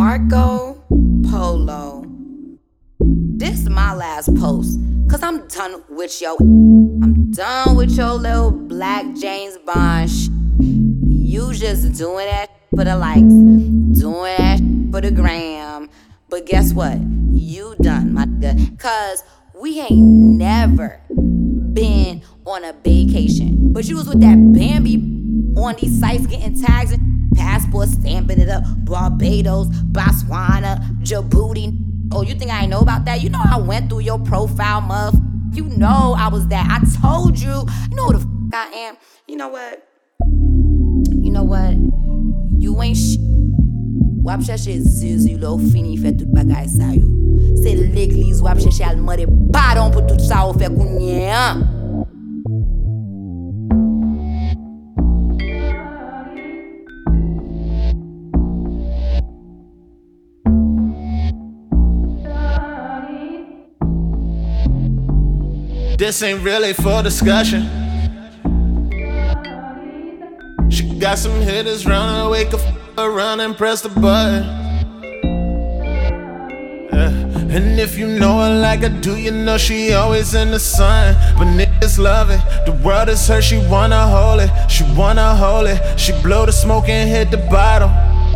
Marco Polo. This is my last post, cause I'm done with your little black James Bond You just doing that for the likes, doing that for the gram. But guess what? You done, my nigga. Cause we ain't never been on a vacation. But you was with that Bambi on these sites getting tags and passports, stamping it up. Barbados, Botswana, Djibouti. Oh, you think I ain't know about that? You know I went through your profile, muff. You know I was that. I told you. You know who the I am. You know what? You ain't Wap cherche Zezi lo fini fè tout bagay sa yo. Se l'eglise wap cherche al mande pardon pou tout sa ou fè kounye an. This ain't really for discussion. She got some hitters running, wake up around and press the button. And if you know her like I do, you know she always in the sun. But niggas love it, the world is her, she wanna hold it. She wanna hold it, she blow the smoke and hit the bottle.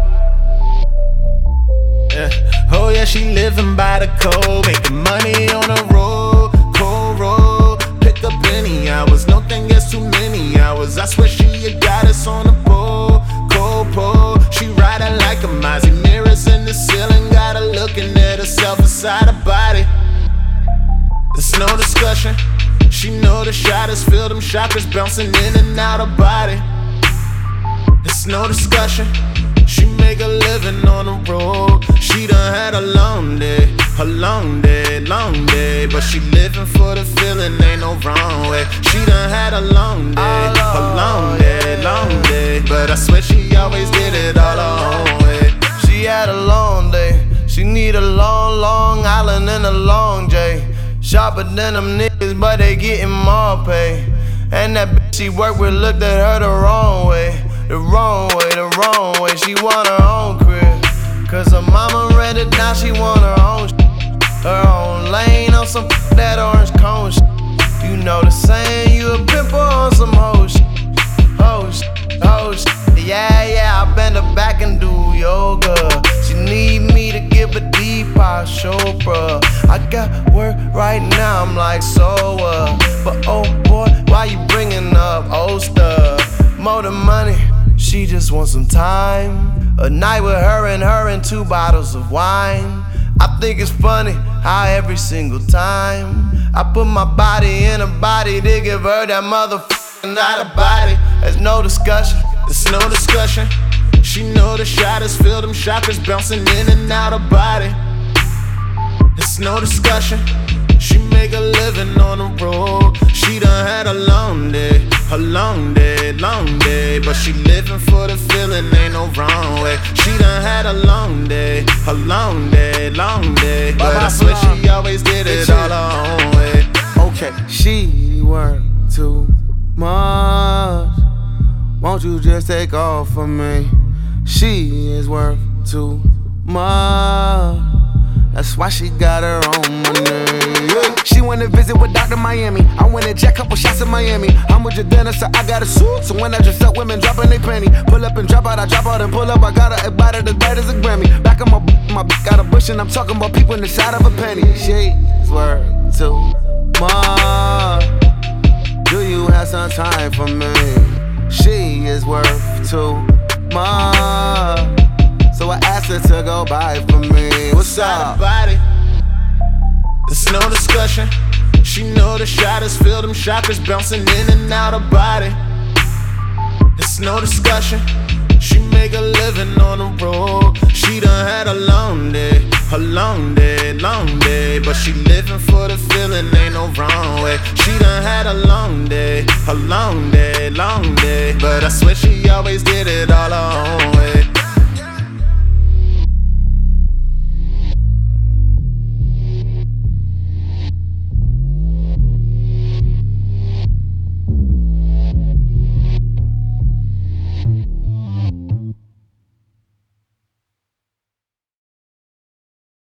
Oh yeah, she living by the code, making money on the road, cold road. Pick up any hours, no thing gets too many hours. I swear she a goddess on the pole, cold pole. She riding like a Mozzie, mirrors in the ceiling, got her looking at herself inside her body. There's no discussion, she know the shot is filled, them chakras bouncing in and out her body. There's no discussion, she make a living on the road. She done had a long day, long day. But she living for the feeling, ain't no wrong way. She done had a long day, long day. But I swear she always did it all her own way. She had a long day, she need a long island and a long J. Sharper than them niggas, but they getting more pay. And that bitch she worked with looked at her the wrong way. The wrong way, she want her own crib. Cause her mama rented, now she want her own her own lane on some that orange cone shit. You know the saying, you a pimple on some hoe shit. Yeah, I bend her back and do yoga. She need me to give a deep I show, bruh. I got work right now, I'm like, so but oh boy, why you bringing up old stuff? More than money, she just wants some time. A night with her and 2 bottles of wine. I think it's funny how every single time I put my body in her body to give her that motherfucking out of body. There's no discussion. There's no discussion. She know the shot is filled, them chakras bouncing in and out her body. There's no discussion. She make a living on the road. She done had a long day, long day. But she living for the feeling, ain't no wrong way. She done had a long day, long day. But I swear she always did it all her own way. Okay, she work too much. Won't you just take off for me? She is worth too much. That's why she got her own money. Yeah. She went to visit with Dr. Miami. I went and jack couple shots in Miami. I'm with your dinner, so I got a suit. So when I dress up, women dropping they penny. Pull up and drop out, I drop out and pull up. I got a bite as bright as a Grammy. Back on my got a bush and I'm talking about people in the side of a penny. She's worth too much. Do you have some time for me? She is worth too much. So I asked her to go buy for me. What's up? Body. There's no discussion. She know the shot is filled, them chakras bouncing in and out her body. There's no discussion. She make a living on the road. She done had a long day, long day. But she living for the feeling, ain't no wrong way. She done had a long day, long day. But I swear she always did it all her own way.